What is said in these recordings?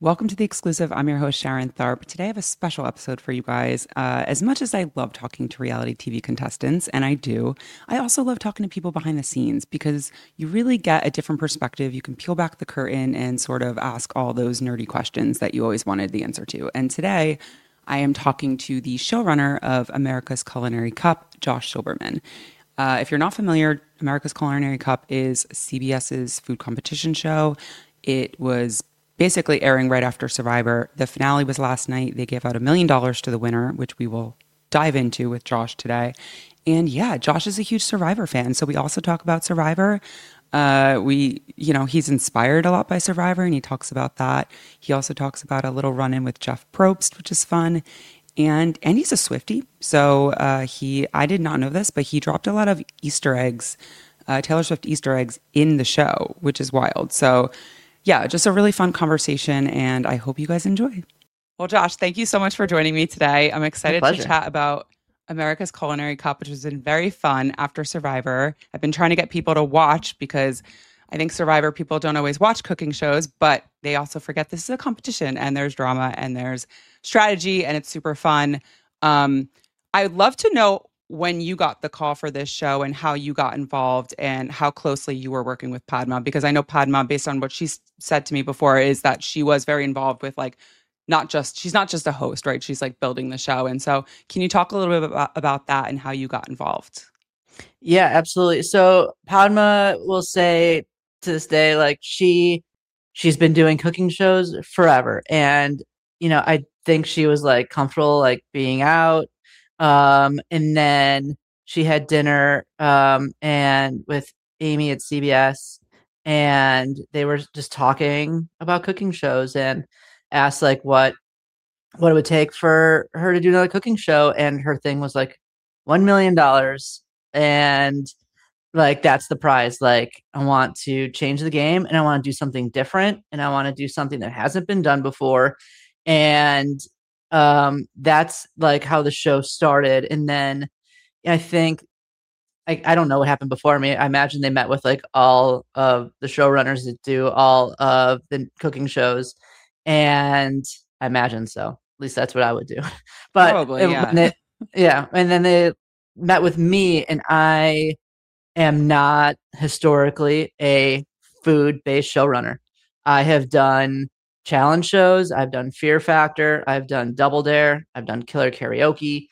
Welcome to the exclusive. I'm your host, Sharon Tharp. Today I have a special episode for you guys. As much as I love talking to reality TV contestants, and I do, I also love talking to people behind the scenes because you really get a different perspective. You can peel back the curtain and sort of ask all those nerdy questions that you always wanted the answer to. And today I am talking to the showrunner of America's Culinary Cup, Josh Silberman. If you're not familiar, America's Culinary Cup is CBS's food competition show. It was basically airing right after Survivor. The finale was last night. They gave out $1 million to the winner, which we will dive into with Josh today. And yeah, Josh is a huge Survivor fan. So we also talk about Survivor. He's inspired a lot by Survivor and he talks about that. He also talks about a little run in with Jeff Probst, which is fun. And he's a Swiftie. So I did not know this, but he dropped a lot of Easter eggs, Taylor Swift Easter eggs in the show, which is wild. So yeah, just a really fun conversation, and I hope you guys enjoy. Well, Josh, thank you so much for joining me today. I'm excited to chat about America's Culinary Cup, which has been very fun after Survivor. I've been trying to get people to watch because I think Survivor people don't always watch cooking shows, but they also forget this is a competition and there's drama and there's strategy and it's super fun. I'd love to know when you got the call for this show and how you got involved and how closely you were working with Padma, because I know Padma, based on what she's said to me before, is that she was very involved with she's not just a host, right? She's like building the show. And so can you talk a little bit about that and how you got involved? Yeah, absolutely. So Padma will say to this day, like she's been doing cooking shows forever. And, I think she was like comfortable like being out. And then she had dinner and with Amy at CBS, and they were just talking about cooking shows and asked like what it would take for her to do another cooking show. And her thing was like $1 million. And like that's the prize. Like I want to change the game and I want to do something different and I want to do something that hasn't been done before. And that's like how the show started. And then I think I don't know what happened before me. I imagine they met with like all of the showrunners that do all of the cooking shows. And I imagine so. At least that's what I would do. But Probably, when yeah. yeah. And then they met with me, and I am not historically a food based showrunner. I have done challenge shows, I've done Fear Factor, I've done Double Dare, I've done Killer Karaoke.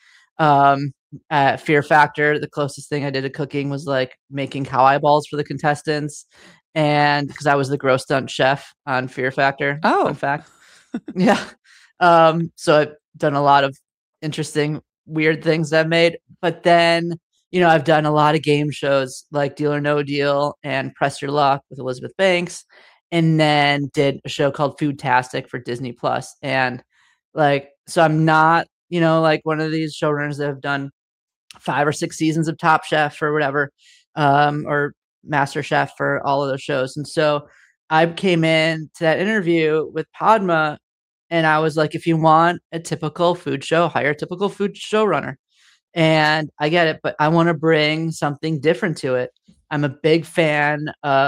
At Fear Factor, the closest thing I did to cooking was like making cow eyeballs for the contestants. And because I was the gross stunt chef on Fear Factor, fun Oh, fact. Yeah. So I've done a lot of interesting, weird things I've made. But then, I've done a lot of game shows like Deal or No Deal and Press Your Luck with Elizabeth Banks, and then did a show called Foodtastic for Disney Plus. And like, so I'm not, like one of these showrunners that have done 5 or 6 seasons of Top Chef or whatever, or Master Chef for all of those shows. And so I came in to that interview with Padma, and I was like, if you want a typical food show, hire a typical food showrunner. And I get it, but I want to bring something different to it. I'm a big fan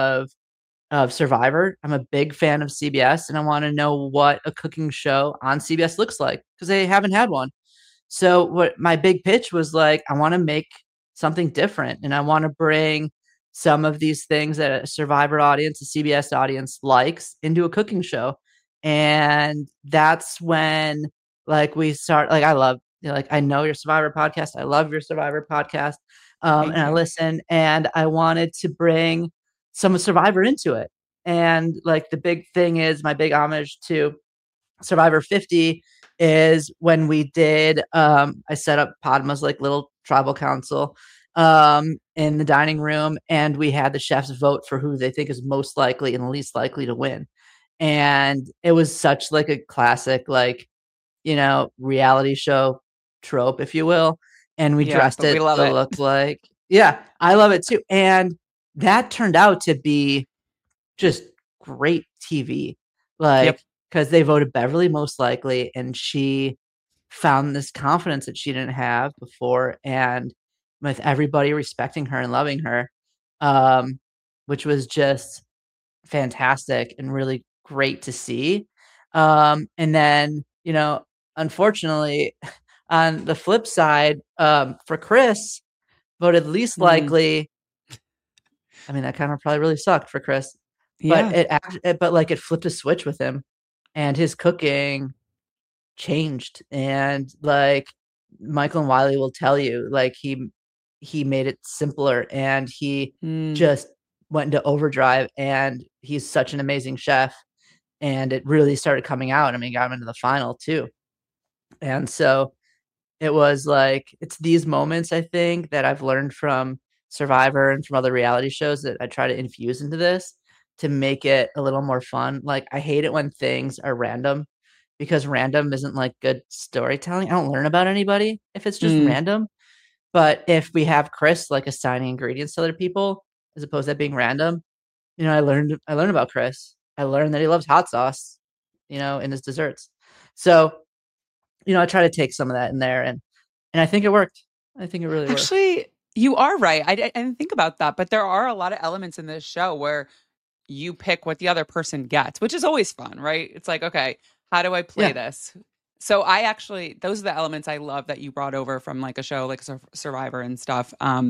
of Survivor. I'm a big fan of CBS, and I want to know what a cooking show on CBS looks like because they haven't had one. So what my big pitch was like, I want to make something different, and I want to bring some of these things that a Survivor audience, a CBS audience likes into a cooking show. And that's when like we start, like I love, like I know your Survivor podcast. I love your Survivor podcast. And thank I you. listen, and I wanted to bring some Survivor into it. And like the big thing is my big homage to Survivor 50 is when we did I set up Padma's like little tribal council in the dining room, and we had the chefs vote for who they think is most likely and least likely to win. And it was such like a classic like, reality show trope, if you will. And we Yeah, dressed but we it love to it. look like, yeah, I love it too. And that turned out to be just great TV. Yep. Like, because they voted Beverly most likely, and she found this confidence that she didn't have before, and with everybody respecting her and loving her, which was just fantastic and really great to see. And then, unfortunately, on the flip side, for Chris, voted least Mm, likely. I mean, that kind of probably really sucked for Chris, but yeah. it flipped a switch with him, and his cooking changed. And like Michael and Wiley will tell you, like he made it simpler, and he Mm, just went into overdrive. And he's such an amazing chef, and it really started coming out. I mean, got him into the final too. And so it was like, it's these moments, I think, that I've learned from Survivor and from other reality shows that I try to infuse into this to make it a little more fun. Like, I hate it when things are random, because random isn't like good storytelling. I don't learn about anybody if it's just mm. random. But if we have Chris like assigning ingredients to other people as opposed to that being random, I learned about Chris. I learned that he loves hot sauce, in his desserts. So, I try to take some of that in there, and I think it worked. I think it really worked. Actually, you are right. I didn't think about that, but there are a lot of elements in this show where you pick what the other person gets, which is always fun, right? It's like, okay, how do I play Yeah. this? So I actually, those are the elements I love that you brought over from like a show like Survivor and stuff.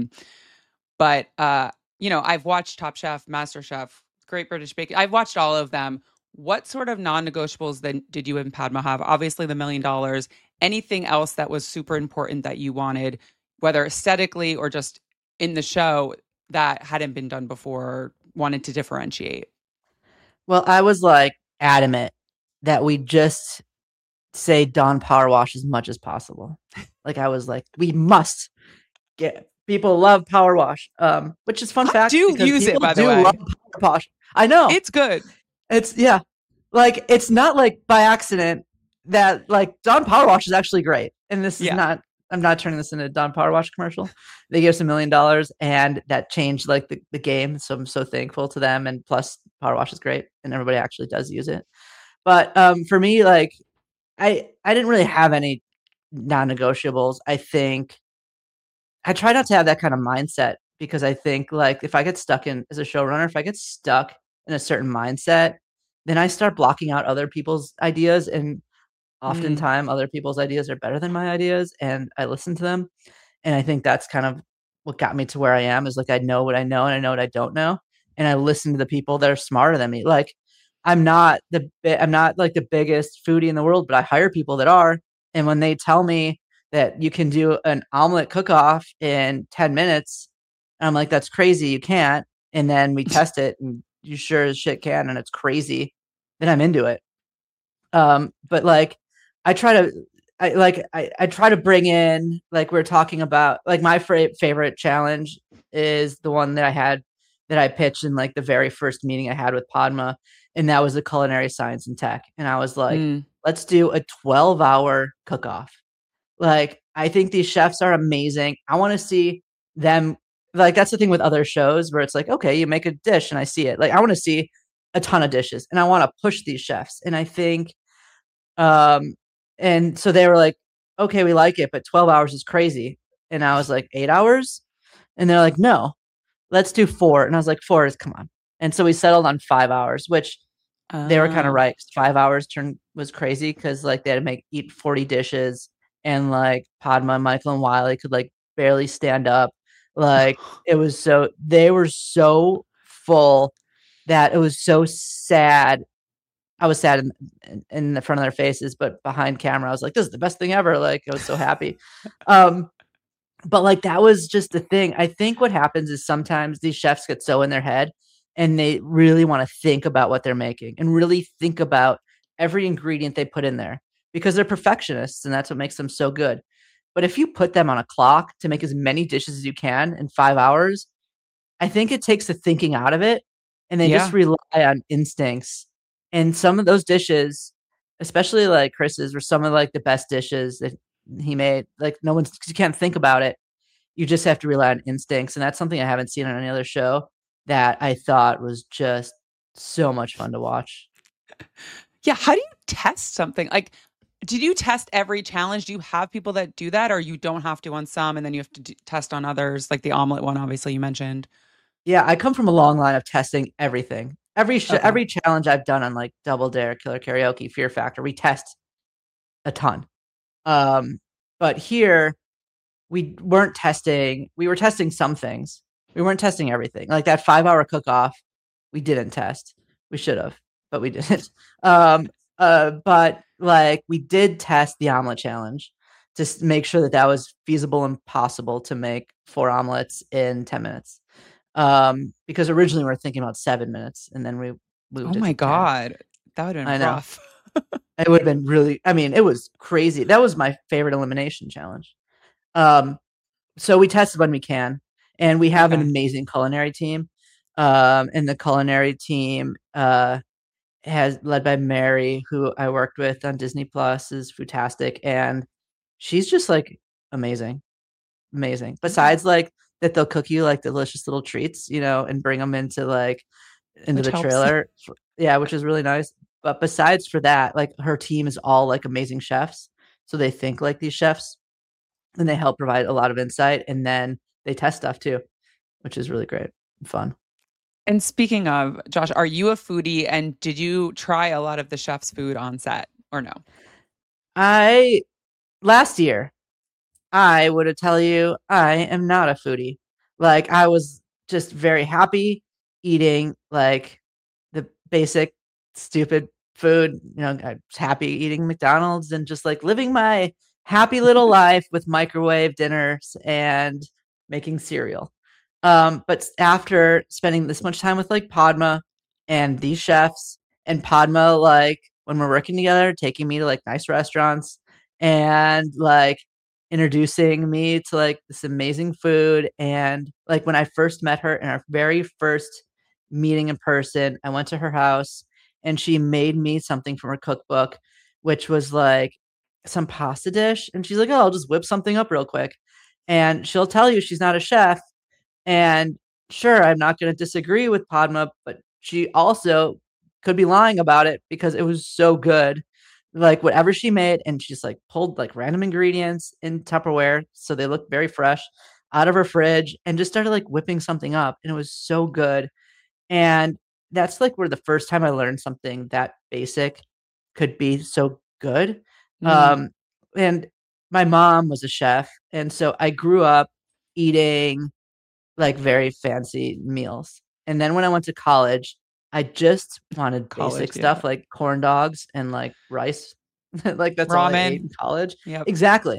But I've watched Top Chef, Master Chef, Great British Baking. I've watched all of them. What sort of non-negotiables then did you and Padma have? Obviously, the $1 million. Anything else that was super important that you wanted, whether aesthetically or just in the show that hadn't been done before, or wanted to differentiate? Well, I was like adamant that we just say Dawn Power Wash as much as possible. Like, I was like, we must get people love Power Wash. Which is fun I fact, do because use it, people by the do love way. Power Wash. I know. It's good. It's yeah. Like, it's not like by accident that like Dawn Power Wash is actually great. And this is Yeah. not, I'm not turning this into a Dawn Power Wash commercial. They gave us $1 million, and that changed like the game. So I'm so thankful to them. And plus Power Wash is great, and everybody actually does use it. But for me, like, I didn't really have any non-negotiables. I think I try not to have that kind of mindset, because I think like if I get stuck in as a showrunner, if I get stuck in a certain mindset, then I start blocking out other people's ideas, and Mm, oftentimes other people's ideas are better than my ideas, and I listen to them. And I think that's kind of what got me to where I am, is like I know what I know and I know what I don't know, and I listen to the people that are smarter than me. Like, I'm not like the biggest foodie in the world, but I hire people that are, and when they tell me that you can do an omelet cook off in 10 minutes, I'm like, that's crazy, you can't. And then we test it, and you sure as shit can, and it's crazy, then I'm into it. But like I try to I try to bring in, like we're talking about, like my favorite challenge is the one that I had, that I pitched in like the very first meeting I had with Padma, and that was the culinary science and tech. And I was like, mm, let's do a 12-hour cook off. Like, I think these chefs are amazing. I want to see them. Like, that's the thing with other shows where it's like, okay, you make a dish and I see it. Like, I want to see a ton of dishes, and I want to push these chefs. And I think um, and so they were like, okay, we like it, but 12 hours is crazy. And I was like, 8 hours? And they're like, no, let's do 4. And I was like, 4 is, come on. And so we settled on 5 hours, which they were kind of oh, right. 5 hours was crazy, because like they had to eat 40 dishes, and like Padma, Michael, and Wiley could like barely stand up. Like, they were so full that it was so sad. I was sad in the front of their faces, but behind camera, I was like, "This is the best thing ever!" Like, I was so happy. Um, but like that was just the thing. I think what happens is sometimes these chefs get so in their head, and they really want to think about what they're making and really think about every ingredient they put in there, because they're perfectionists, and that's what makes them so good. But if you put them on a clock to make as many dishes as you can in 5 hours, I think it takes the thinking out of it, and they just yeah. rely on instincts. And some of those dishes, especially like Chris's, were some of like the best dishes that he made. Like, no one's, 'cause you can't think about it. You just have to rely on instincts. And that's something I haven't seen on any other show, that I thought was just so much fun to watch. Yeah. How do you test something? Like, did you test every challenge? Do you have people that do that, or you don't have to on some and then you have to test on others, like the omelet one, obviously, you mentioned? Yeah, I come from a long line of testing everything. Okay. every challenge I've done on like Double Dare, Killer Karaoke, Fear Factor, we test a ton. Um, but here we were testing some things. We weren't testing everything. Like that 5 hour cook off, we didn't test. We should have, but we didn't. Um, but like we did test the omelet challenge to make sure that that was feasible and possible to make 4 omelets in 10 minutes. Because originally we were thinking about 7 minutes and then we Oh moved it my to 10. God. That would have been I know. rough. It would have been really, I mean, it was crazy. That was my favorite elimination challenge. Um, so we tested when we can, and we have an Okay. amazing culinary team. And the culinary team has led by Mary, who I worked with on Disney Plus, is fantastic, and she's just like amazing, amazing. Okay. Besides, like that, they'll cook you like delicious little treats, and bring them into Which the helps. trailer. Yeah, which is really nice. But besides for that, like her team is all like amazing chefs, so they think like these chefs, and they help provide a lot of insight, and then they test stuff too, which is really great and fun. And speaking of, Josh, are you a foodie and did you try a lot of the chef's food on set or no? I Last year I would have tell you I am not a foodie. Like I was just very happy eating like the basic stupid food. I was happy eating McDonald's and just like living my happy little life with microwave dinners and making cereal. But after spending this much time with like Padma and these chefs and Padma, like when we're working together, taking me to like nice restaurants and like introducing me to like this amazing food. And like when I first met her in our very first meeting in person, I went to her house and she made me something from her cookbook, which was like some pasta dish. And she's like, "Oh, I'll just whip something up real quick." And she'll tell you she's not a chef. And sure, I'm not going to disagree with Padma, but she also could be lying about it because it was so good. Like whatever she made, and she's like pulled like random ingredients in Tupperware so they look very fresh out of her fridge and just started like whipping something up. And it was so good. And that's like where the first time I learned something that basic could be so good. Mm, Um, and my mom was a chef. And so I grew up eating like very fancy meals. And then when I went to college, I just wanted college, basic yeah. stuff like corn dogs and like rice. Like that's all I ate Ramen. in college. Yep. Exactly.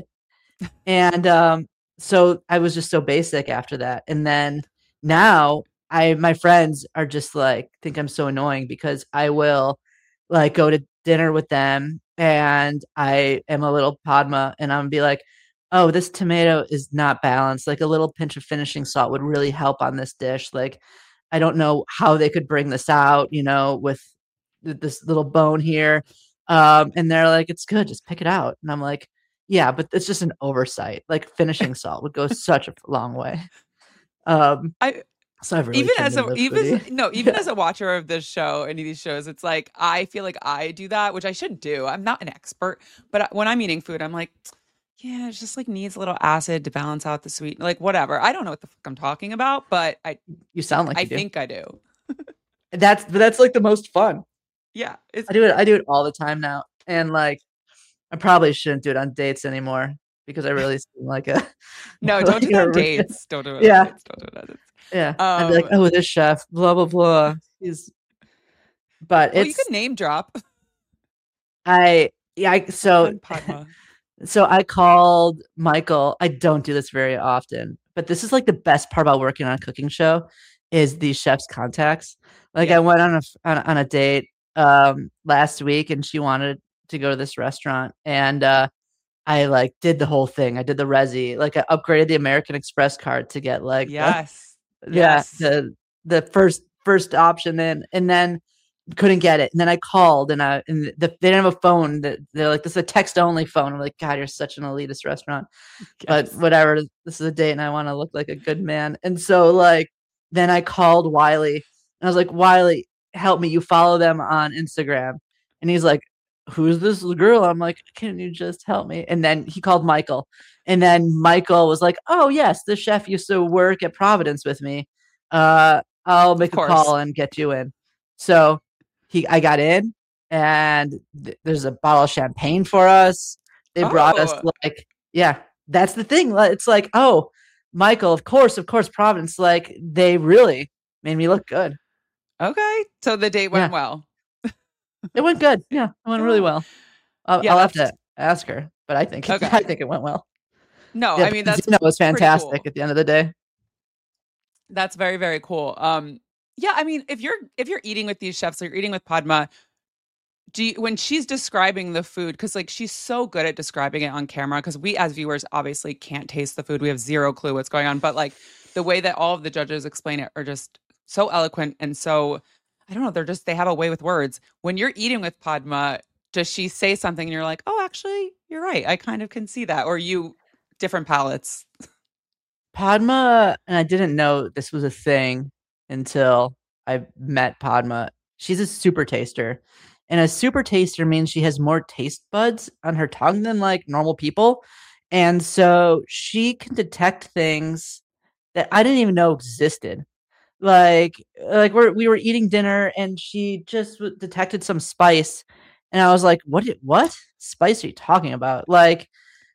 And so I was just so basic after that. And then now my friends are just like think I'm so annoying because I will like go to dinner with them and I am a little Padma and I'm be like, "Oh, this tomato is not balanced. Like a little pinch of finishing salt would really help on this dish." Like I don't know how they could bring this out, with this little bone here. And they're like, "It's good, just pick it out." And I'm like, yeah, but it's just an oversight. Like finishing salt would go such a long way. Um, I so I've really even turned as a into a even foodie. no, even Yeah. as a watcher of this show, any of these shows, it's like I feel like I do that, which I shouldn't do. I'm not an expert, but when I'm eating food, I'm like, yeah, it just like needs a little acid to balance out the sweet, like whatever. I don't know what the fuck I'm talking about, but I You think sound like I you do. think I do. That's like the most fun. Yeah, it's I do it all the time now. And like I probably shouldn't do it on dates anymore because I really seem like a no, don't like do that on a dates. Don't do it on yeah. dates. Don't do it on dates. Yeah. I'd be like, Um, "Oh, this chef, blah blah blah." He's but well, you it's could name drop I yeah, my friend Padma. so I called Michael. I don't do this very often, but this is like the best part about working on a cooking show is these chefs' contacts. Like I Yeah, went on a date last week and she wanted to go to this restaurant and I like did the whole thing. I did the resi, like I upgraded the American Express card to get like the yes, yeah, yes. the first option in and then couldn't get it. And then I called they didn't have a phone. They're like, "This is a text only phone." I'm like, "God, you're such an elitist restaurant." But Yes. whatever. This is a date and I want to look like a good man. And so like then I called Wiley and I was like, "Wiley, help me. You follow them on Instagram." And he's like, "Who's this girl?" I'm like, "Can you just help me?" And then he called Michael. And then Michael was like, "Oh yes, the chef used to work at Providence with me. I'll Of make a course. call and get you in." So I got in, and there's a bottle of champagne for us. They brought us Oh, like, yeah, that's the thing. It's like, oh, Michael, of course, Providence. Like they really made me look good. okay. So the date went Yeah, well. it went good. Yeah, it went really Yeah. well. Yeah, I'll have that's to ask her, but I okay. think it went well. No, Yeah, I mean that's Benzino was pretty fantastic cool. at the end of the day. That's very, very cool. Yeah, I mean, if you're eating with these chefs or you're eating with Padma, when she's describing the food, because like she's so good at describing it on camera, because we as viewers obviously can't taste the food. We have zero clue what's going on. But like the way that all of the judges explain it are just so eloquent and so I don't know, they have a way with words. When you're eating with Padma, does she say something and you're like, oh, actually, you're right. I kind of can see that. Or you different palettes. Padma, and I didn't know this was a thing until I met Padma. She's a super taster. And a super taster means she has more taste buds on her tongue than like normal people. And so she can detect things that I didn't even know existed. We were eating dinner and she just detected some spice, and I was like, what spice are you talking about? Like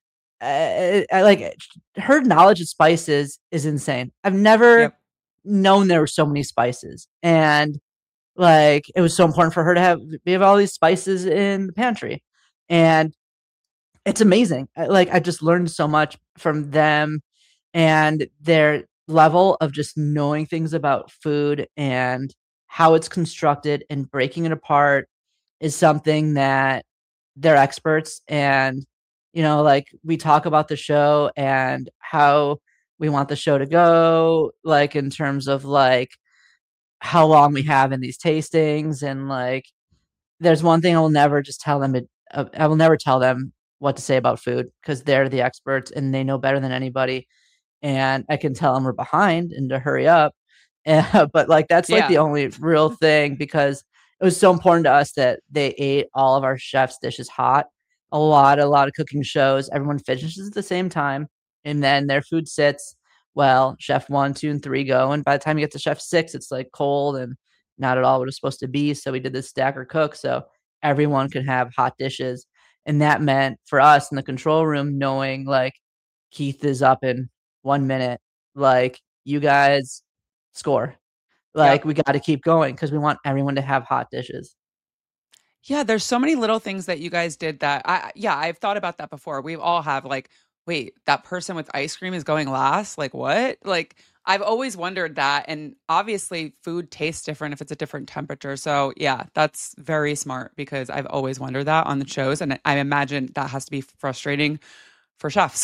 I like her knowledge of spices is insane. I've never Yep. known there were so many spices, and like it was so important for her to have all these spices in the pantry, and it's amazing. I just learned so much from them and their level of just knowing things about food and how it's constructed and breaking it apart is something that they're experts. And like we talk about the show and how we want the show to go, like in terms of like how long we have in these tastings. And like there's one thing I will never just tell them I will never tell them what to say about food, because they're the experts and they know better than anybody, and I can tell them we're behind and to hurry up. But like that's like the Yeah. only real thing, because it was so important to us that they ate all of our chefs' dishes hot. A lot of cooking shows, everyone finishes at the same time, and then their food sits. Well, chef one, two, and three go, and by the time you get to chef six, it's like cold and not at all what it's supposed to be. So we did this stacker cook, so everyone could have hot dishes, and that meant for us in the control room knowing like Keith is up in 1 minute, like you guys score. Like Yep. we got to keep going because we want everyone to have hot dishes. Yeah, there's so many little things that you guys did that yeah, I've thought about that before. We all have like, wait, that person with ice cream is going last? Like what? Like I've always wondered that and obviously food tastes different if it's a different temperature. So, yeah, that's very smart because I've always wondered that on the shows and I imagine that has to be frustrating for chefs.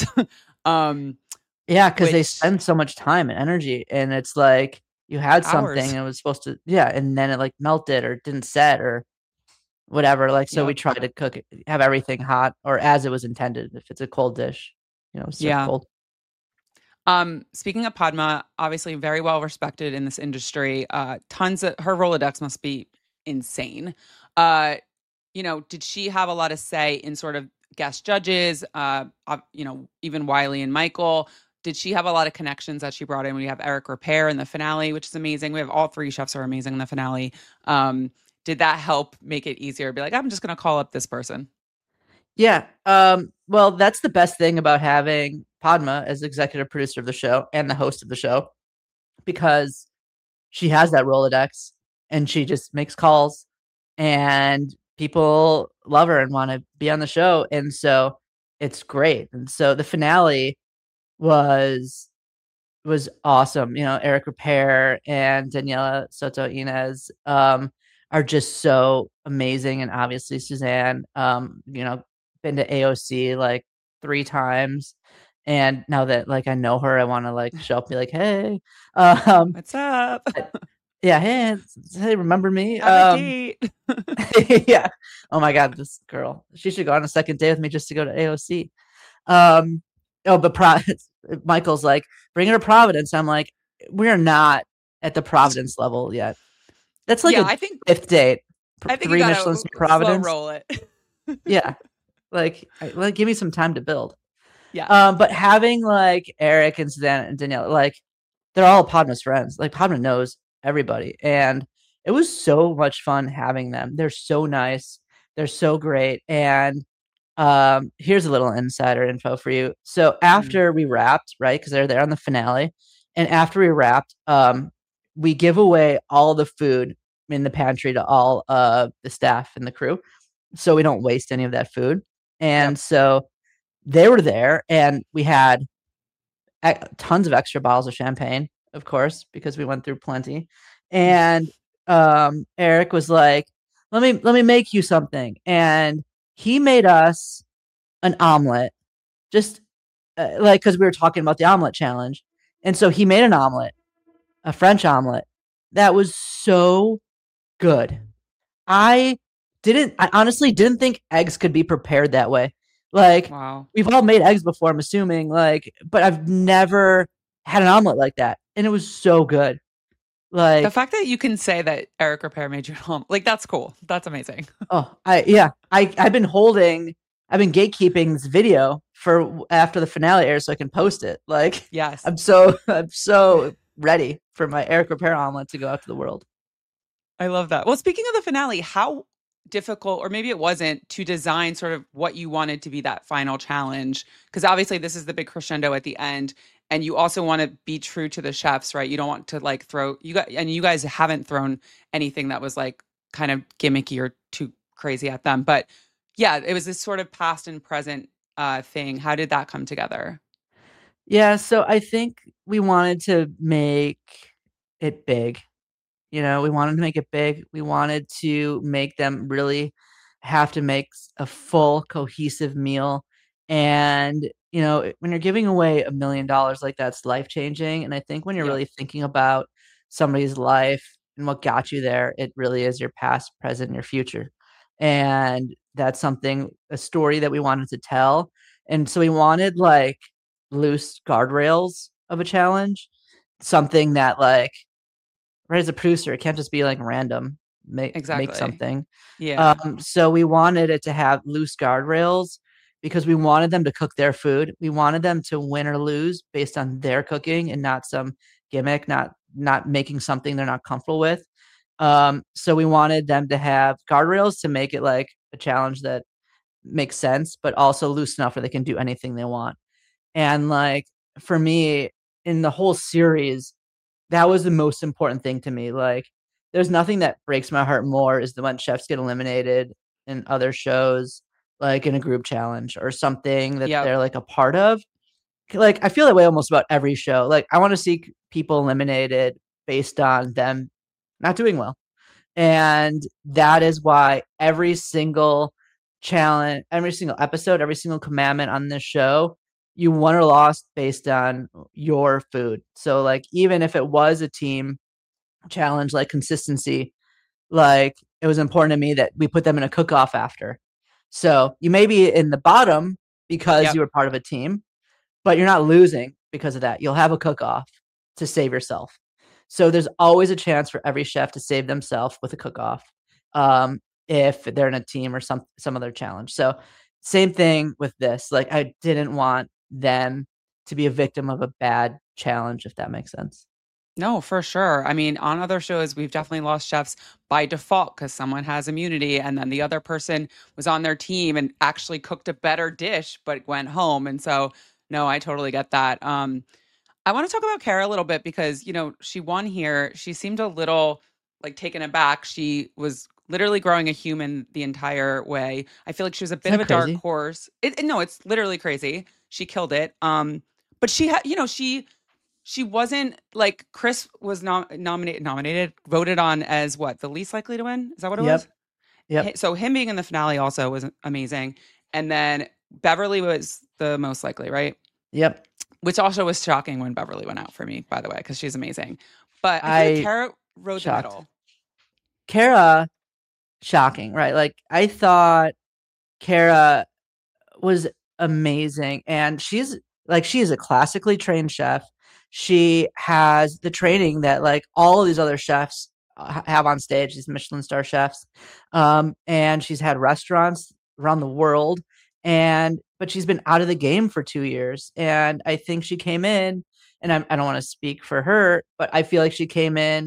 um Yeah, because they which spend so much time and energy, and it's like you had something hours. and it was supposed to, yeah, and then it like melted or didn't set or whatever. Like so, we Yep. try to cook it, have everything hot or as it was intended. If it's a cold dish, serve Yeah. cold. Speaking of Padma, obviously very well respected in this industry. Tons of her Rolodex must be insane. Uh, did she have a lot of say in sort of guest judges? Even Wiley and Michael. Did she have a lot of connections that she brought in? We have Eric Repair in the finale, which is amazing. We have all three chefs are amazing in the finale. Did that help make it easier? Be like, I'm just going to call up this person. Yeah. Well, that's the best thing about having Padma as executive producer of the show and the host of the show, because she has that Rolodex and she just makes calls, and people love her and want to be on the show. And so it's great. And so the finale was awesome. Eric Repair and Daniela Soto Inez are just so amazing. And obviously Suzanne, been to AOC like 3 times. And now that like I know her, I want to like show up and be like, hey. Um, What's up? yeah, hey, remember me? Have a date. Yeah. Oh my God, this girl. She should go on a second day with me just to go to AOC. Um, oh, but Michael's like, bring her to Providence. I'm like, we're not at the Providence level yet. That's like Yeah, a I think fifth date. I think you Three gotta Michelin's to slow Providence. roll it. Yeah. Like, give me some time to build. Yeah. But having like Eric and Sudan and Danielle, like they're all Padma's friends. Like Padma knows everybody, and it was so much fun having them. They're so nice. They're so great. And here's a little insider info for you. So Mm. after we wrapped, right, because they're there on the finale, and after we wrapped, we give away all the food in the pantry to all the staff and the crew, so we don't waste any of that food. And Yep. so they were there, and we had tons of extra bottles of champagne, of course, because we went through plenty. And Eric was like, let me make you something," and he made us an omelet, just like because we were talking about the omelet challenge, and so he made an omelet, a French omelet that was so good. I honestly didn't think eggs could be prepared that way. Like, Wow. we've all made eggs before, I'm assuming, like, but I've never had an omelet like that. And it was so good. The Like, fact that you can say that Eric Repair made you home, like that's cool. That's amazing. oh, yeah, I've been gatekeeping this video for after the finale airs so I can post it. Like, Yes. I'm so ready for my Eric Repair omelet to go out to the world. I love that. Well, speaking of the finale, how difficult, or maybe it wasn't, to design sort of what you wanted to be that final challenge? Because obviously, this is the big crescendo at the end, and you also want to be true to the chefs, right? You don't want to like throw you guys, and you guys haven't thrown anything that was like kind of gimmicky or too crazy at them. But yeah, it was this sort of past and present thing. How did that come together? Yeah, so I think we wanted to make it big. You know, we wanted to make it big. We wanted to make them really have to make a full cohesive meal. And, you know, when you're giving away $1 million, like, that's life changing. And I think when you're Yep. really thinking about somebody's life and what got you there, it really is your past, present, and your future. And that's something, a story that we wanted to tell. And so we wanted like loose guardrails of a challenge, something that, like, right, as a producer, it can't just be like random. Make Exactly. something. Yeah. So we wanted it to have loose guardrails because we wanted them to cook their food. We wanted them to win or lose based on their cooking and not some gimmick, not making something they're not comfortable with. So we wanted them to have guardrails to make it like a challenge that makes sense, but also loose enough where they can do anything they want. And like, for me, in the whole series, that was the most important thing to me. Like, there's nothing that breaks my heart more is the when chefs get eliminated in other shows, like in a group challenge or something that Yep. they're like a part of. Like, I feel that way almost about every show. Like, I want to see people eliminated based on them not doing well. And that is why every single challenge, every single episode, every single commandment on this show, you won or lost based on your food. So, like, even if it was a team challenge, like consistency, like, it was important to me that we put them in a cook off after. So you may be in the bottom because Yep. you were part of a team, but you're not losing because of that. You'll have a cook off to save yourself. So there's always a chance for every chef to save themselves with a cook off, if they're in a team or some other challenge. So same thing with this. Like, I didn't want them to be a victim of a bad challenge, if that makes sense. No, for sure. I mean, on other shows, we've definitely lost chefs by default because someone has immunity, and then the other person was on their team and actually cooked a better dish, but went home. And so, no, I totally get that. I want to talk about Kara a little bit because, she won here. She seemed a little like taken aback. She was literally growing a human the entire way. I feel like she was a bit Isn't of that a dark crazy? horse. No, it's literally crazy. She killed it. But she had, she wasn't like Chris was nominated, voted on as what, the least likely to win? Is that what it was? Yep. Yep. So him being in the finale also was amazing. And then Beverly was the most likely, right? Yep. Which also was shocking when Beverly went out for me, by the way, because she's amazing. But I feel like I Kara rode the shocked. middle. Kara, shocking, right? Like, I thought Kara was amazing, and she is a classically trained chef. She has the training that like all of these other chefs have on stage, these Michelin star chefs. And she's had restaurants around the world, and but she's been out of the game for 2 years. And I think she came in, and I don't want to speak for her, but I feel like she came in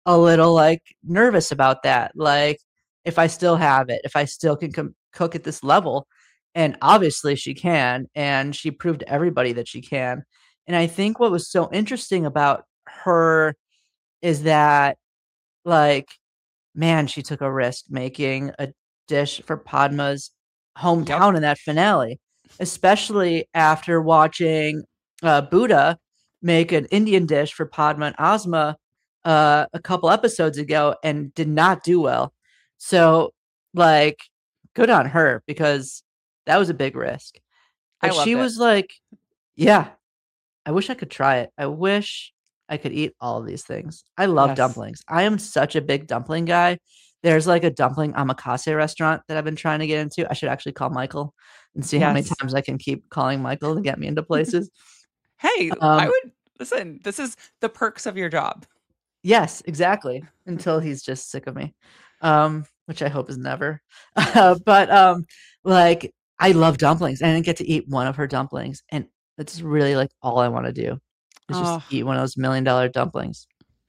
a little like nervous about that. Like if I still have it, if I still can cook at this level. And obviously she can. And she proved to everybody that she can. And I think what was so interesting about her is that, like, man, she took a risk making a dish for Padma's Yep. hometown in that finale, especially after watching Buddha make an Indian dish for Padma and Ozma a couple episodes ago and did not do well. So, like, good on her because that was a big risk. I But she loved it. was like, yeah, I wish I could try it. I wish I could eat all of these things. I love Yes. dumplings. I am such a big dumpling guy. There's like a dumpling omakase restaurant that I've been trying to get into. I should actually call Michael and see how many Yes. times I can keep calling Michael to get me into places. Hey, I Um, would listen. This is the perks of your job. yes, exactly. Until he's just sick of me, which I hope is never. But like I love dumplings. I didn't get to eat one of her dumplings, and that's really like all I want to do is just Oh, eat one of those $1 million dumplings.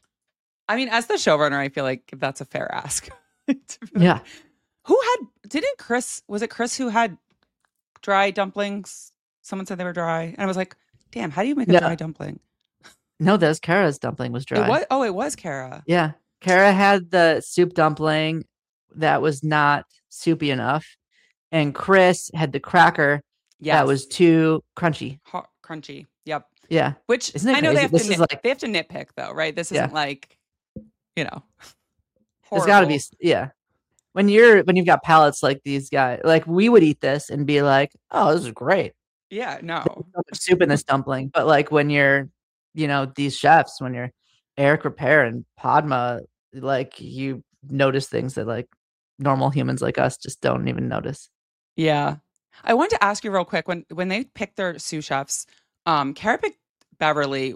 I mean, as the showrunner, I feel like that's a fair ask. To be like, Yeah. who had, didn't Chris, was it Chris who had dry dumplings? Someone said they were dry. And I was like, damn, how do you make a dry No, dumpling? no, that's Kara's dumpling was It dry. was, oh, it was Kara. Yeah. Kara had the soup dumpling that was not soupy enough, and Chris had the cracker that was Yes. too crunchy. Crunchy. Yep. Yeah. Which Isn't it I know crazy? This is like, they have to nitpick though, right? This yeah, isn't like, you know, there's got to be, horrible. yeah. When you've got palates like these guys, like we would eat this and be like, oh, this is great. Yeah, There's no. so much soup in this dumpling. But like when you're, these chefs, when you're Eric Repair and Padma, like you notice things that like normal humans like us just don't even notice. Yeah. I wanted to ask you real quick when they picked their sous chefs, Kara picked Beverly.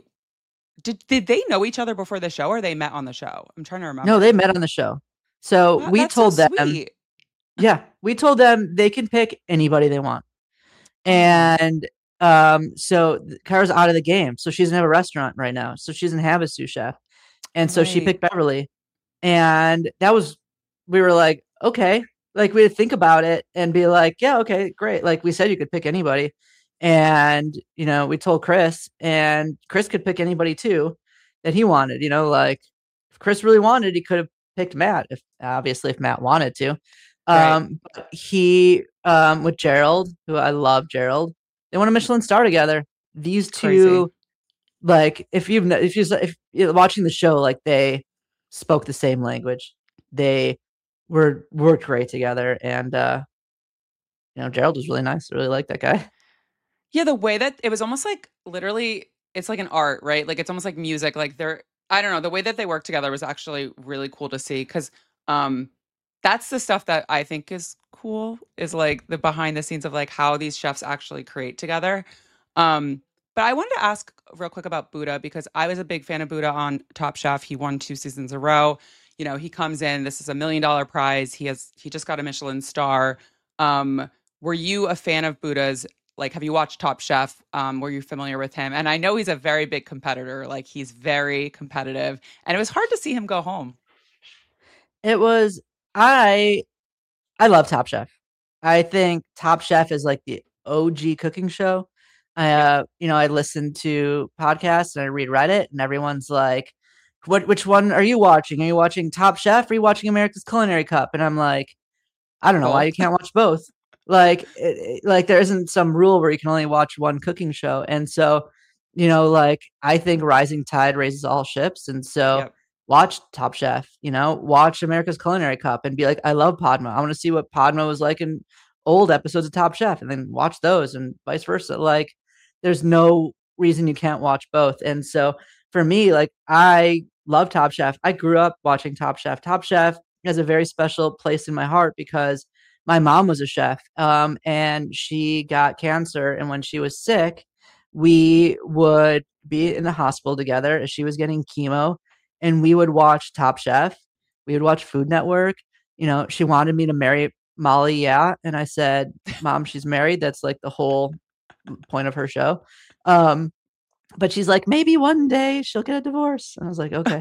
Did they know each other before the show or they met on the show? I'm trying to No, they remember. met on the show. So Wow, we that's so told them, sweet. yeah, we told them they can pick anybody they want. Oh, And so Kara's out of the game. So she doesn't have a restaurant right now. So she doesn't have a sous chef. And so she right. picked Beverly. And that was, we were like, okay. Like we had to think about it and be like, yeah, okay, great. Like we said, you could pick anybody. And, we told Chris, and Chris could pick anybody too that he wanted. Like if Chris really wanted, he could have picked Matt, if obviously if Matt wanted to. Right. But he, with Gerald, who I love Gerald, they won a Michelin star together. These Crazy. two, like if you're watching the show, like they spoke the same language. They were worked great together, and Gerald was really nice. I really like that guy. Yeah, the way that it was almost like literally it's like an art, right? Like it's almost like music. Like they're I don't know, the way that they work together was actually really cool to see because um that's the stuff that I think is cool is like the behind the scenes of like how these chefs actually create together. Um but I wanted to ask real quick about Buddha because I was a big fan of Buddha on Top Chef. He won 2 seasons in a row. He comes in, this is $1 million prize. He just got a Michelin star. Were you a fan of Buddha's? Like, have you watched Top Chef? Were you familiar with him? And I know he's a very big competitor. Like, he's very competitive, and it was hard to see him go home. It was I I love Top Chef. I think Top Chef is like the OG cooking show. Yep. I listen to podcasts and I read Reddit, and everyone's like, which one are you watching? Are you watching Top Chef or are you watching America's Culinary Cup?" And I'm like, I don't know why Both. you can't watch both. Like, like there isn't some rule where you can only watch one cooking show. And so, like I think rising tide raises all ships. And so Yep. watch Top Chef, watch America's Culinary Cup and be like, I love Padma. I want to see what Padma was like in old episodes of Top Chef, and then watch those and vice versa. Like there's no reason you can't watch both. And so for me, like I love Top Chef. I grew up watching Top Chef. Top Chef has a very special place in my heart because my mom was a chef, and she got cancer. And when she was sick, we would be in the hospital together as she was getting chemo, and we would watch Top Chef. We would watch Food Network. She wanted me to marry Molly, yeah, and I said, "Mom, she's married. That's like the whole point of her show." But she's like, maybe one day she'll get a divorce. And I was like, okay.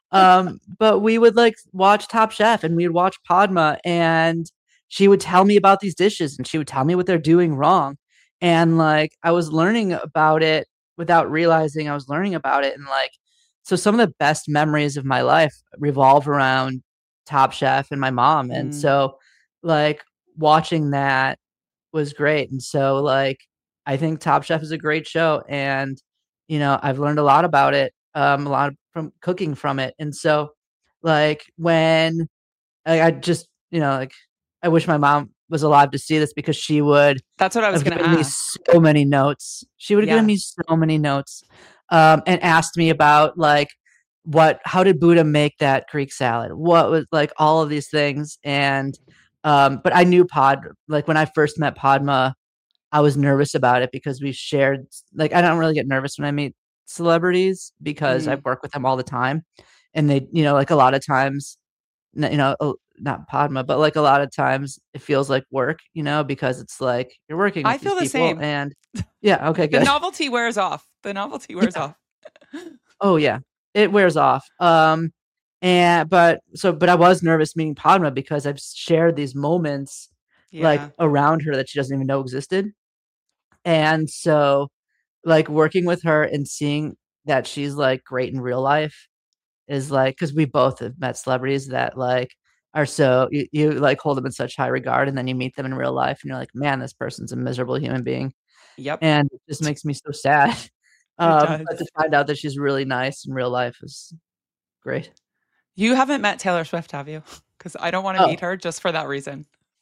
But we would like watch Top Chef and we'd watch Padma and she would tell me about these dishes and she would tell me what they're doing wrong. And like I was learning about it without realizing I was learning about it. And like, so some of the best memories of my life revolve around Top Chef and my mom. And Mm. so like watching that was great. And so like I think Top Chef is a great show and I've learned a lot about it, a lot from cooking from it. And so like when I just, like I wish my mom was alive to see this because she would That's what I was have going to given me ask. so many notes. She would have given Yeah. me so many notes, and asked me about like how did Buddha make that Greek salad? What was like all of these things. And but I knew like when I first met Padma, I was nervous about it because we shared like I don't really get nervous when I meet celebrities because I Mm. work with them all the time, and they like a lot of times, not Padma, but like a lot of times it feels like work, because it's like you're working I with these feel the people, same. and yeah, okay, The good, novelty wears off. The novelty wears yeah, off. oh yeah, it wears off. But I was nervous meeting Padma because I've shared these moments like Yeah. around her that she doesn't even know existed, and so like working with her and seeing that she's like great in real life is like because we both have met celebrities that like are so you like hold them in such high regard and then you meet them in real life and you're like, man, this person's a miserable human being, Yep. and it just makes me so sad. It But to does. find out that she's really nice in real life is great. You haven't met Taylor Swift, have you? Because I don't want to meet Oh, her just for that reason.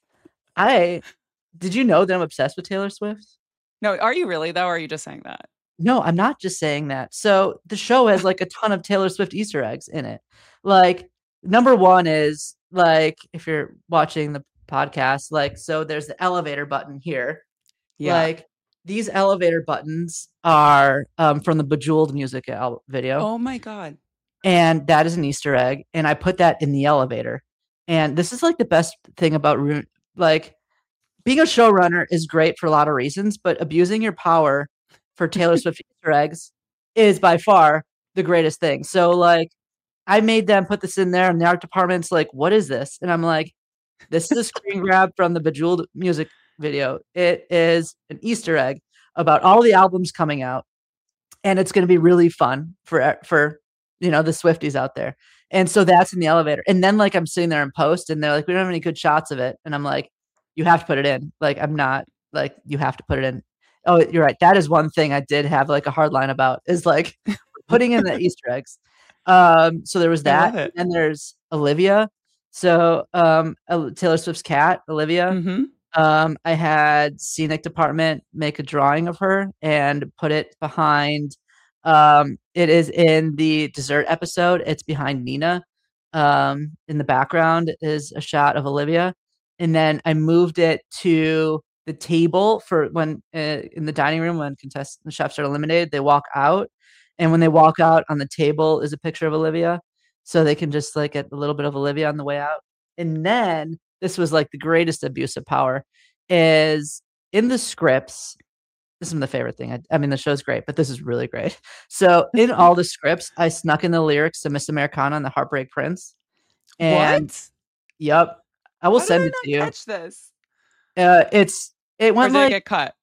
I did you know that I'm obsessed with Taylor Swift? No, are you really though? Or are you just saying that? No, I'm not just saying that. So the show has like a ton of Taylor Swift Easter eggs in it. Like number one is like if you're watching the podcast, like so there's the elevator button here. Yeah. Like these elevator buttons are from the Bejeweled music video, Oh my God. and that is an Easter egg. And I put that in the elevator. And this is like the best thing about like being a showrunner is great for a lot of reasons, but abusing your power for Taylor Swift Easter eggs is by far the greatest thing. So like I made them put this in there and the art department's like, what is this? And I'm like, this is a screen grab from the Bejeweled music video. It is an Easter egg about all the albums coming out, and it's going to be really fun for the Swifties out there. And so that's in the elevator. And then like I'm sitting there in post, and they're like, we don't have any good shots of it, and I'm like, you have to put it in. Like I'm not like you have to put it in. Oh, you're right. That is one thing I did have like a hard line about is like putting in the Easter eggs. So there was I love that, it. and then there's Olivia. So Taylor Swift's cat, Olivia. Mm-hmm. I had scenic department make a drawing of her and put it behind. It is in the dessert episode. It's behind Nina. In the background is a shot of Olivia, and then I moved it to the table for when in the dining room when the chefs are eliminated. They walk out, and when they walk out on the table is a picture of Olivia, so they can just like get a little bit of Olivia on the way out. And then this was like the greatest abuse of power is in the scripts. This is my favorite thing. I mean, the show's great, but this is really great. So in all the scripts, I snuck in the lyrics to Miss Americana and the Heartbreak Prince. And What? yep, I will How did send I it to not you. catch this? It Or went did it like get cut?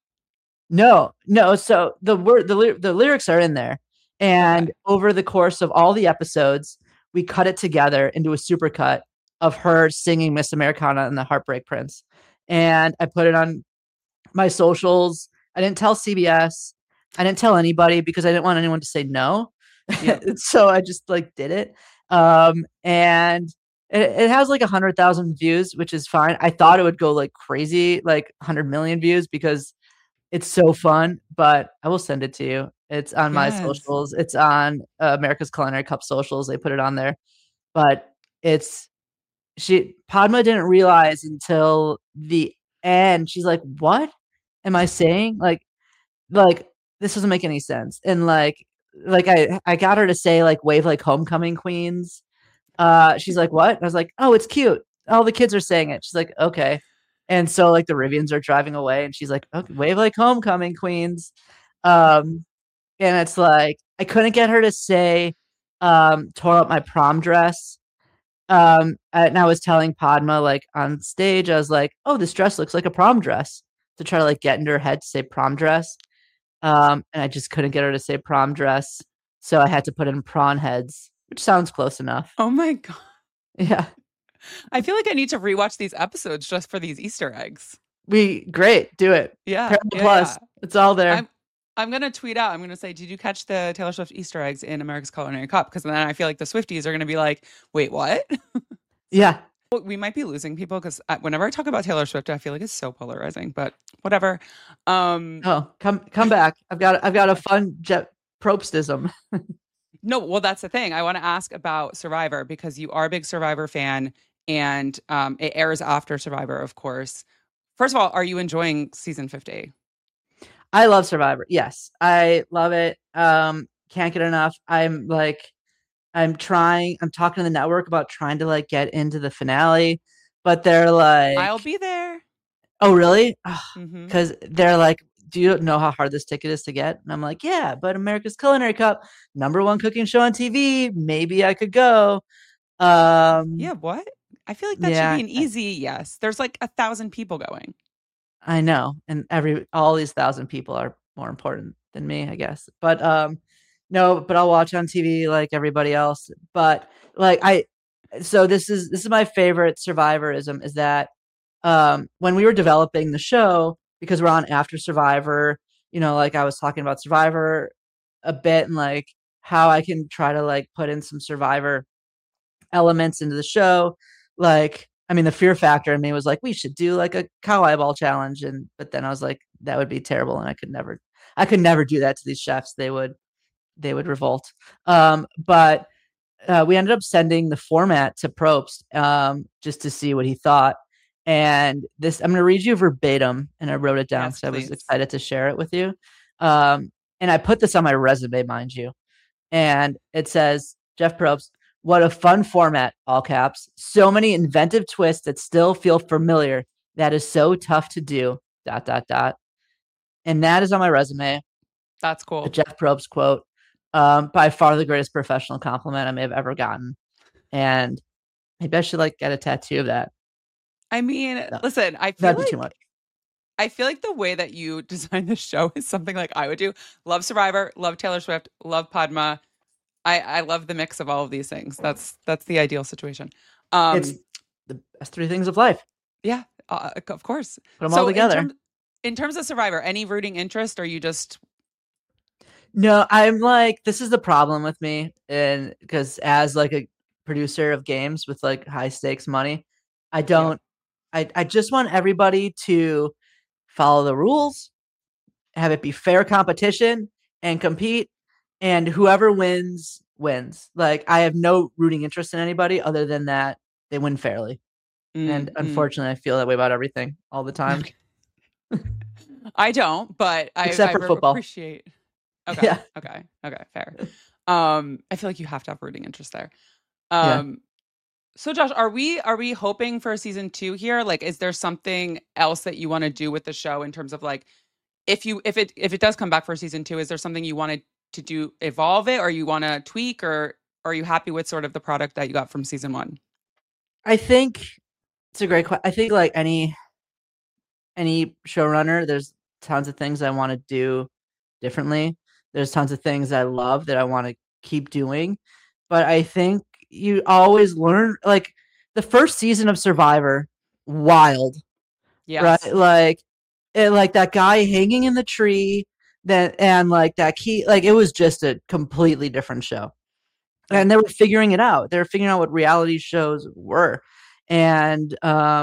no. So the lyrics are in there, and Okay. over the course of all the episodes, we cut it together into a supercut of her singing Miss Americana and the Heartbreak Prince, and I put it on my socials. I didn't tell CBS. I didn't tell anybody because I didn't want anyone to say no. Yep. So I just like did it. And it has like 100,000 views, which is fine. I thought it would go like crazy, like 100 million views because it's so fun, but I will send it to you. It's on my Yes. socials. It's on America's Culinary Cup socials. They put it on there, but it's Padma didn't realize until the end. She's like, "What am I saying? Like this doesn't make any sense." And like I got her to say like "Wave like homecoming queens." She's like, "What?" And I was like, "Oh, it's cute. All the kids are saying it." She's like, "Okay." And so like the Rivians are driving away, and she's like, "Okay, wave like homecoming queens." Um, and it's like I couldn't get her to say tore up my prom dress. And I was telling Padma like on stage, I was like, "Oh, this dress looks like a prom dress," to try to like get into her head to say prom dress. And I just couldn't get her to say prom dress, so I had to put in prawn heads, which sounds close enough. Oh my God. Yeah, I feel like I need to rewatch these episodes just for these Easter eggs. great, do it. Yeah, Paramount yeah, yeah. Plus, it's all there. I'm I'm gonna tweet out. I'm gonna say, did you catch the Taylor Swift Easter eggs in America's Culinary Cup? Because then I feel like the Swifties are gonna be like, wait, what? Yeah. We might be losing people because whenever I talk about Taylor Swift, I feel like it's so polarizing. But whatever. Um, Oh, come back. I've got a fun jet propstism. no, well, that's the thing. I want to ask about Survivor because you are a big Survivor fan, and it airs after Survivor, of course. First of all, are you enjoying season 50? I love Survivor. Yes, I love it. Can't get enough. I'm talking to the network about trying to like get into the finale, but they're like, I'll be there. "Oh, really?" Hmm. Because they're like, "Do you know how hard this ticket is to get?" And I'm like, "Yeah, but America's Culinary Cup, #1 cooking show on TV. Maybe I could go." Yeah, what? I feel like that should Yeah, be an easy yes. There's like 1,000 people going. I know, and all these 1,000 people are more important than me, I guess. But no, but I'll watch on TV like everybody else. But like so this is my favorite survivorism is that when we were developing the show, because we're on after Survivor, like I was talking about Survivor a bit and like how I can try to like put in some Survivor elements into the show. Like, I mean, the fear factor in me was like, we should do like a cow eyeball challenge, and but then I was like, that would be terrible, and I could never do that to these chefs. They would revolt. But we ended up sending the format to Probst just to see what he thought. And this, I'm going to read you verbatim, and I wrote it down Yes, because I was please. excited to share it with you. And I put this on my resume, mind you. And it says, Jeff Probst, what a fun format, all caps. So many inventive twists that still feel familiar. That is so tough to do. Dot, dot, dot. And that is on my resume. That's A cool. Jeff Probst quote. By far the greatest professional compliment I may have ever gotten. And maybe I should like get a tattoo of that. I mean, No, listen, that'd be too much. I feel like the way that you design the show is something like I would do. Love Survivor, love Taylor Swift, love Padma. I love the mix of all of these things. That's the ideal situation. It's Um, the best three things of life. yeah, of course. Put them all So together. in terms of Survivor, any rooting interest, or you just No, I'm like, this is the problem with me. And because as like a producer of games with like high stakes money, I yep. don't, I just want everybody to follow the rules, have it be fair competition and compete. And whoever wins, wins. Like, I have no rooting interest in anybody other than that they win fairly. And Mm, mm. unfortunately, I feel that way about everything all the time, Okay. I don't, but except for football. appreciate. Okay, Yeah. okay, fair. I feel like you have to have rooting interest there. Yeah. Um, so Josh, are we hoping for a season 2 here? Like, is there something else that you want to do with the show in terms of like, if it does come back for season 2, is there something you wanted to do, evolve it, or you want to tweak, or are you happy with sort of the product that you got from season 1? I think it's a great question. I think like any showrunner, there's tons of things I want to do differently. There's tons of things I love that I want to keep doing. But I think you always learn like the first season of Survivor, wild, right? Yes. Like that guy hanging in the tree that and like that key like it was just a completely different show. Yep. And they were figuring it out. They were figuring out what reality shows were. And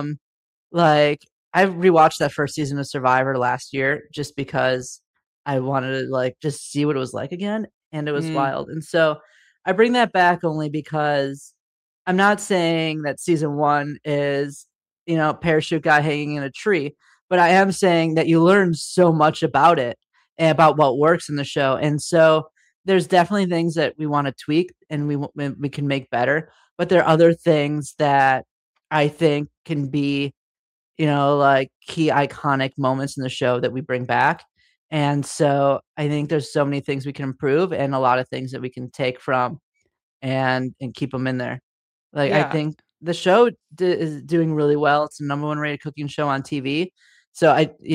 like I rewatched that first season of Survivor last year just because I wanted to like just see what it was like again, and it was Mm, wild. And so I bring that back only because I'm not saying that season 1 is, parachute guy hanging in a tree, but I am saying that you learn so much about it and about what works in the show. And so there's definitely things that we want to tweak and we can make better, but there are other things that I think can be, like key iconic moments in the show that we bring back. And so I think there's so many things we can improve and a lot of things that we can take from and keep them in there. Like I Yeah. think the show is doing really well. It's the number one rated cooking show on TV. So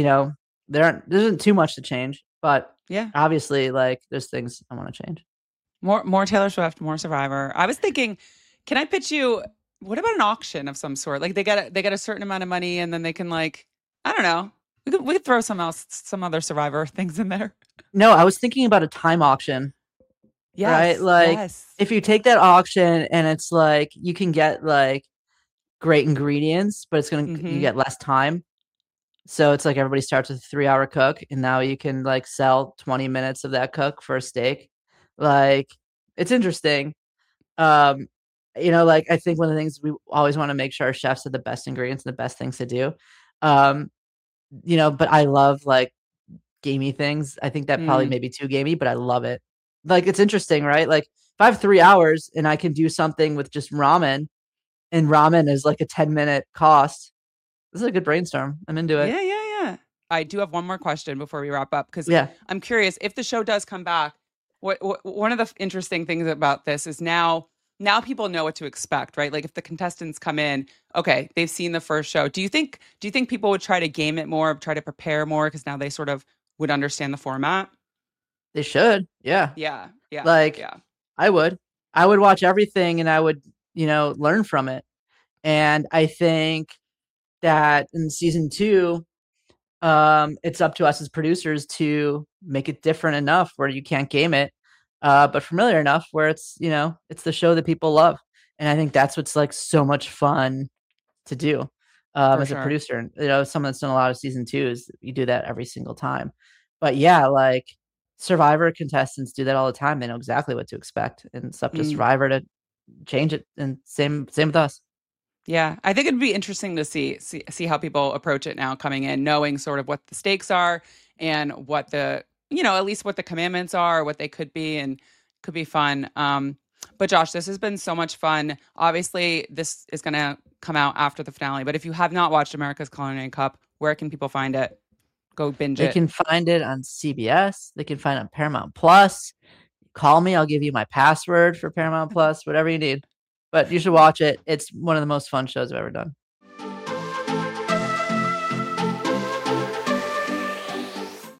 there isn't too much to change, but Yeah. obviously like there's things I want to change. More Taylor Swift, more Survivor. I was thinking, can I pitch you what about an auction of some sort? Like they get a certain amount of money and then they can like I don't know. We could throw some other Survivor things in there. No, I was thinking about a time auction, right? Yes, Like yes. if you take that auction and it's like you can get like great ingredients, but you Mm-hmm. get less time. So it's like everybody starts with a 3 hour cook, and now you can like sell 20 minutes of that cook for a steak. Like it's interesting. Um, like I think one of the things we always want to make sure our chefs have the best ingredients and the best things to do. Um, but I love like gamey things. I think that probably Mm. may be too gamey, but I love it. Like it's interesting, right? Like if I have 3 hours and I can do something with just ramen, and ramen is like a 10-minute cost. This is a good brainstorm. I'm into it. Yeah, yeah, yeah. I do have one more question before we wrap up because Yeah. I'm curious if the show does come back. One of the interesting things about this is now people know what to expect, right? Like if the contestants come in, okay, they've seen the first show. Do you think people would try to game it more, try to prepare more because now they sort of would understand the format? They should. Yeah. Yeah, yeah, Like yeah. I would. I would watch everything and I would, learn from it. And I think that in season 2, it's up to us as producers to make it different enough where you can't game it, but familiar enough where it's the show that people love. And I think that's what's like so much fun to do For as a sure. producer. And someone that's done a lot of season 2s, you do that every single time. But yeah, like Survivor contestants do that all the time. They know exactly what to expect, and it's up to Mm. Survivor to change it. And same with us. Yeah, I think it'd be interesting to see how people approach it now coming in, knowing sort of what the stakes are and what at least what the commandments are, what they could be, and could be fun. But Josh, this has been so much fun. Obviously, this is going to come out after the finale, but if you have not watched America's Culinary Cup, where can people find it? Go binge They it. can find it on CBS. They can find it on Paramount Plus. Call me. I'll give you my password for Paramount Plus, whatever you need. But you should watch it. It's one of the most fun shows I've ever done.